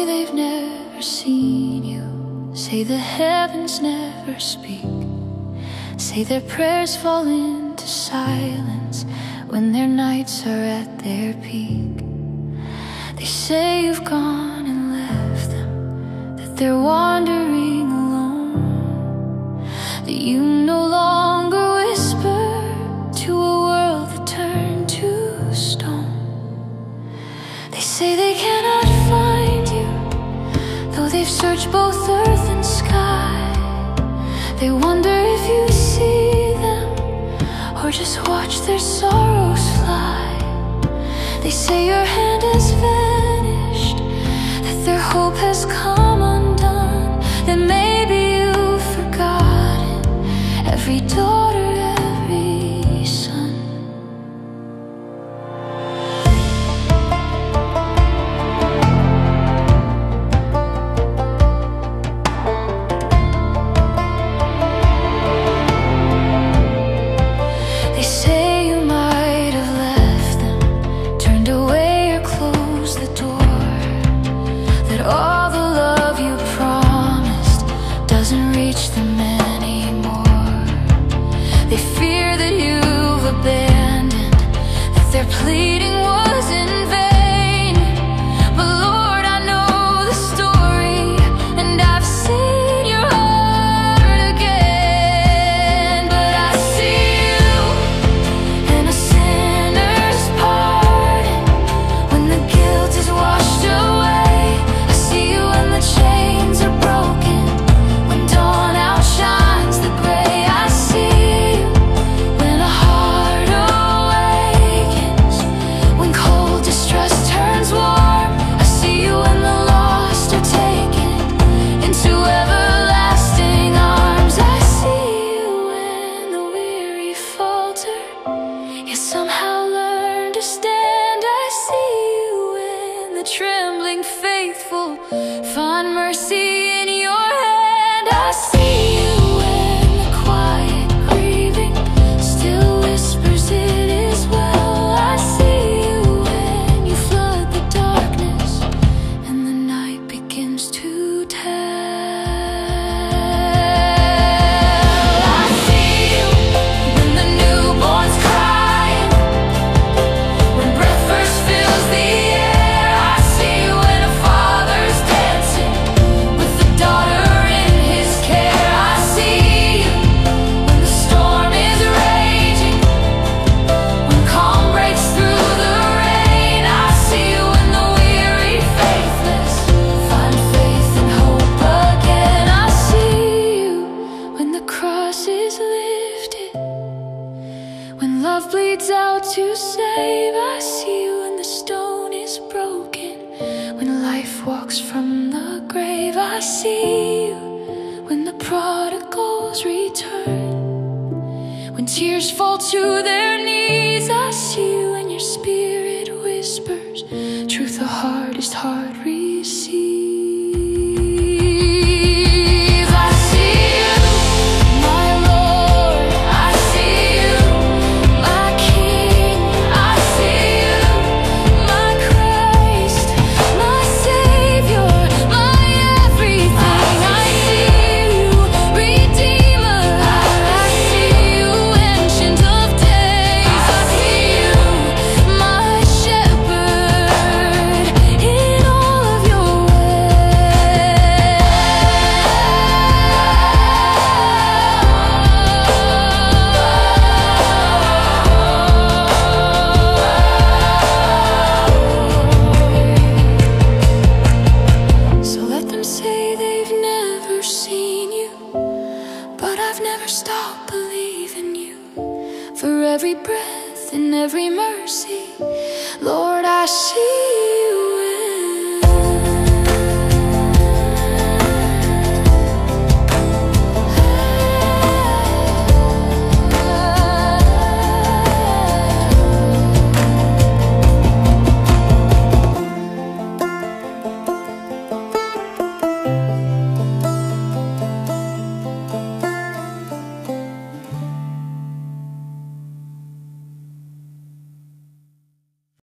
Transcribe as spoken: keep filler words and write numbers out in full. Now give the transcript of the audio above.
say they've never seen you, say the heavens never speak, say their prayers fall into silence when their nights are at their peak. They say you've gone and left them, that they're wandering alone, that you no longer whisper to a world that turned to stone. They say they cannot find you, though they've searched both earth and sky. They wonder if you see them, or just watch their sorrows fly. They say your hand has vanished, that their hope has come undone, that maybe you've forgotten every daughter, every son. They say you might have left them, turned away or closed the door, that all the love you promised doesn't reach them anymore. They fear that you've abandoned, that their pleading was in vain. But Lord, I know the story, and I've seen your heart again. But I see you in a sinner's pardon, when the guilt is washed away. I see you when the chains are broken, when dawn outshines the gray. I see you when a heart awakens, when cold distrust turns warm. I see you when the lost are taken into everlasting arms. I see you when the weary falter, yet somehow learn to stand. I see you when the trembling faithful find mercy in your hand. I see you when the quiet grieving still whispers it is well. I see you when you flood the darkness and the night begins to tell. I see you when the newborn's crying, when breath first fills the air. I see you when a father's dancing with the daughter in his care. I see you when the storm is raging, when calm breaks through the rain. I see you when the weary faithless find faith and hope again. I see you when the cross is lifted, when love bleeds out to save. I see you when the stone is broken, when life walks from the grave. I see you when the prodigals return, when tears fall to their knees. I see you when your spirit whispers truth the hardest heart receives. I see you, my Lord. I see you, my King. I see you, my Christ, my Savior, my everything. I see you, Redeemer. I see you, Ancient of Days. I see you, my Shepherd, in all of your ways. So let them say they've never seen you, but I've never stopped believing you. For every breath and every